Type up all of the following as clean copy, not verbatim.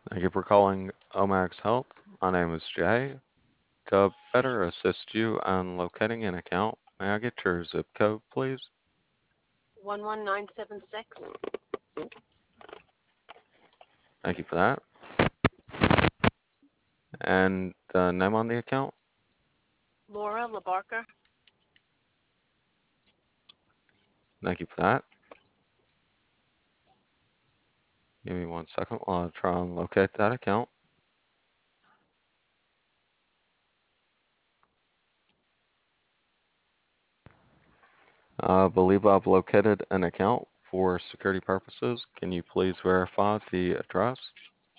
Thank you for calling Omax Health. My name is Jay. To better assist you on locating an account, may I get your zip code, please? 11976. Thank you for that. And the name on the account? Laura LaBarker. Thank you for that. Give me 1 second while I try and locate that account. I believe I've located an account for security purposes. Can you please verify the address?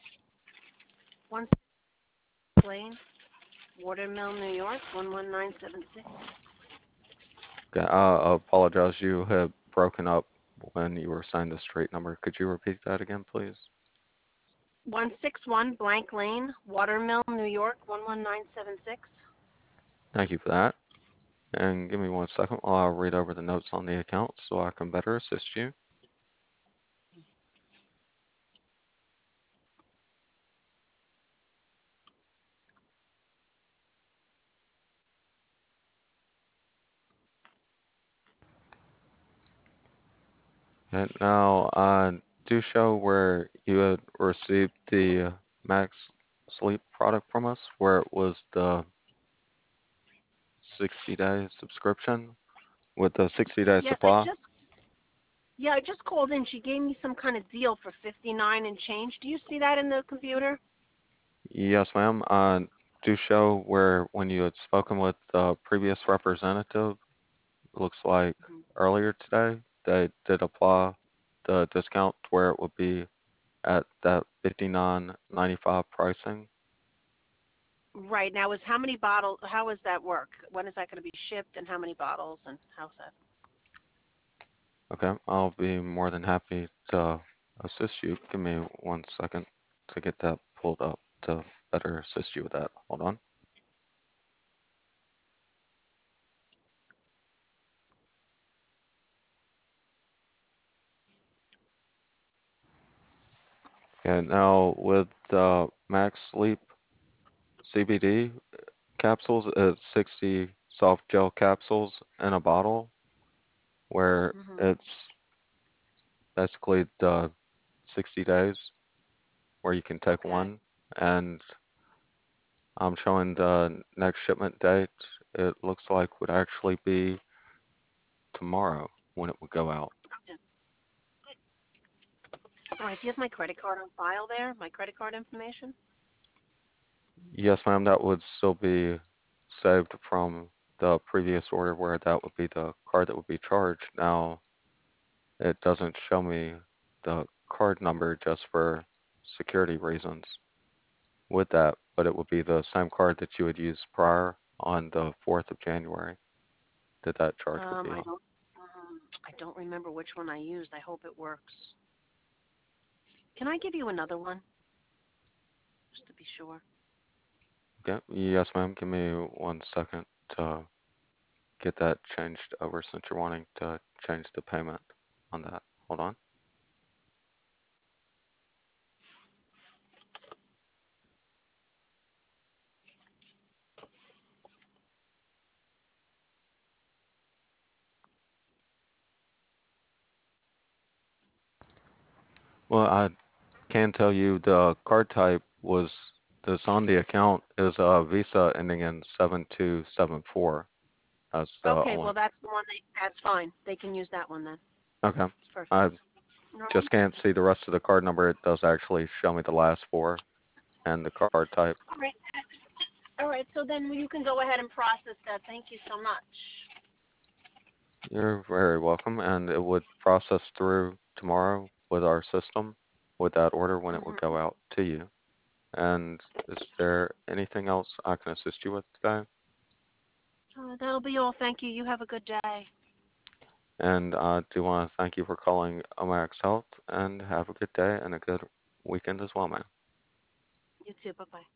1 Lane, Watermill, New York. 11976. Okay, I apologize. You had broken up when you were saying the street number. Could you repeat that again, please? 161 Blank Lane, Watermill, New York. 11976. Thank you for that. And give me 1 second while I read over the notes on the account so I can better assist you. And now I do show where you had received the Max Sleep product from us, where it was the 60-day subscription with the 60-day Yes, I supply. just yeah, I just called in. She gave me some kind of deal for 59 and change. Do you see that in the computer? Yes, ma'am. I do show where when you had spoken with the previous representative, looks like Mhm. earlier today, they did apply the discount to where it would be at that 59.95 pricing. Right. Now is how many bottles, how does that work? When is that going to be shipped and how many bottles and how's that? Okay, I'll be more than happy to assist you. Give me 1 second to get that pulled up to better assist you with that. Hold on. Okay, now with the Max Sleep CBD capsules, it's 60 soft gel capsules in a bottle where Hmm. it's basically the 60 days where you can take Okay. one. And I'm showing the next shipment date. It looks like would actually be tomorrow when it would go out. Okay. All right. Do you have my credit card on file there? My credit card information? Yes, ma'am, that would still be saved from the previous order where that would be the card that would be charged. Now, it doesn't show me the card number just for security reasons with that, but it would be the same card that you would use prior on the 4th of January that that charge would be I on. don't. I don't remember which one I used. I hope it works. Can I give you another one, just to be sure? Okay, yes, ma'am, give me 1 second to get that changed over since you're wanting to change the payment on that. Hold on. Well, I can tell you the card type was that's on the account is a Visa ending in 7274. That's the Okay. only. Well, that's the one. That's fine. They can use that one then. Okay. It's perfect. I All right. just can't see the rest of the card number. It does actually show me the last four and the card type. All right. All right. So then you can go ahead and process that. Thank you so much. You're very welcome, and it would process through tomorrow with our system with that order when it would go Hmm. out to you. And is there anything else I can assist you with today? That'll be all. Thank you. You have a good day. And I do want to thank you for calling Omax Health and have a good day and a good weekend as well, man. You too. Bye bye.